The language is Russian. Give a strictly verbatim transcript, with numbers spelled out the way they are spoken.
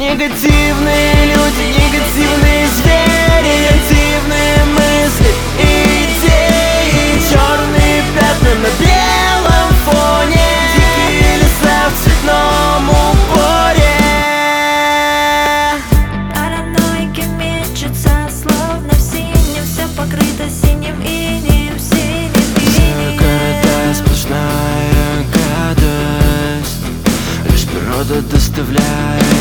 Негативные люди, негативные звери, негативные мысли и идеи, черные пятна на белом фоне, дикие леса в цветном упоре. Параноики мечутся, словно в синем, все покрыто синим инеем, синим инеем. Города сплошная гадость, лишь природа доставляет